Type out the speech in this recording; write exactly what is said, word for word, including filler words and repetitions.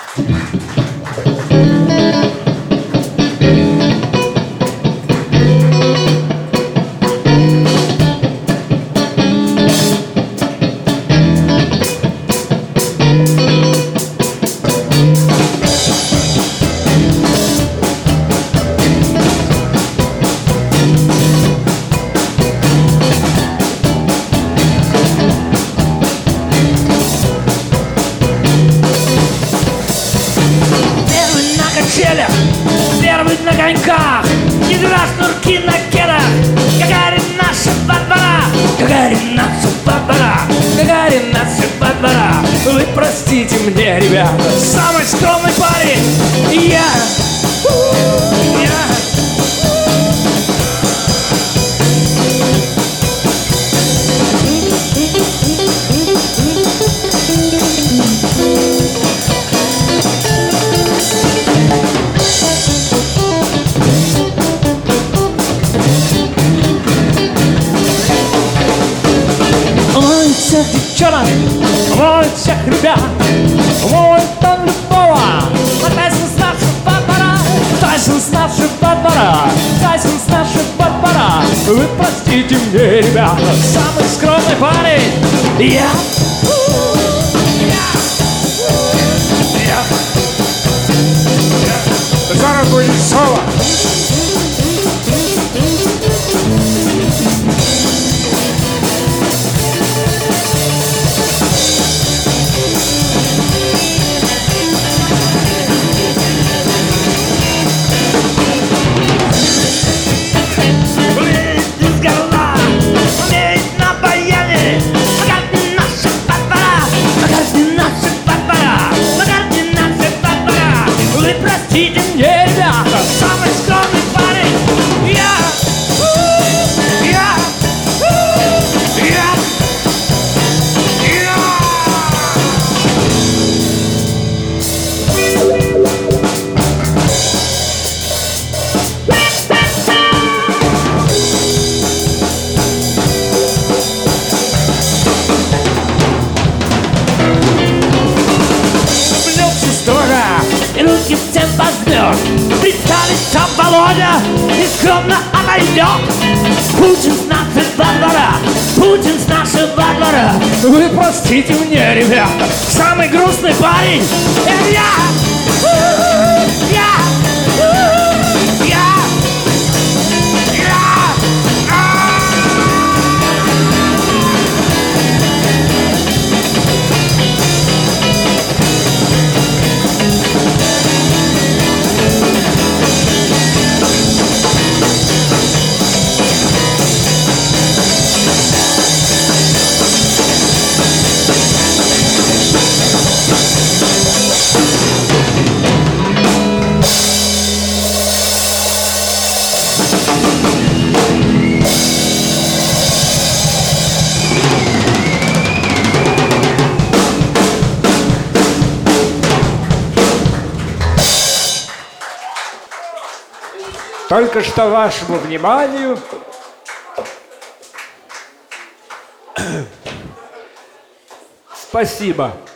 Первый на коньках, не дура шнурки на кедах. Гагарин наша Барбара, Гагарин наша Барбара, Гагарин наша Барбара. Вы простите мне, ребята, самый скромный парень я. Я. Всех девчонок, моет всех ребят, моет он любого. А Тайсон с нашей Барбара, Тайсон с нашей Барбара, Тайсон с нашей Барбара. Вы простите мне, ребята, самый скромный парень я. Я. Я. Зараз будет соло. Простите мне, ребята, самый скромный парень я. Я. Я. Я. Влёгся строго и руки всем возьмет. Представить, что Володя нескромно отойдет. Путин с нашей Барбара, Путин с нашей Барбара. Вы простите мне, ребята, самый грустный парень это я. Я. Я. Я. Только что вашему вниманию спасибо.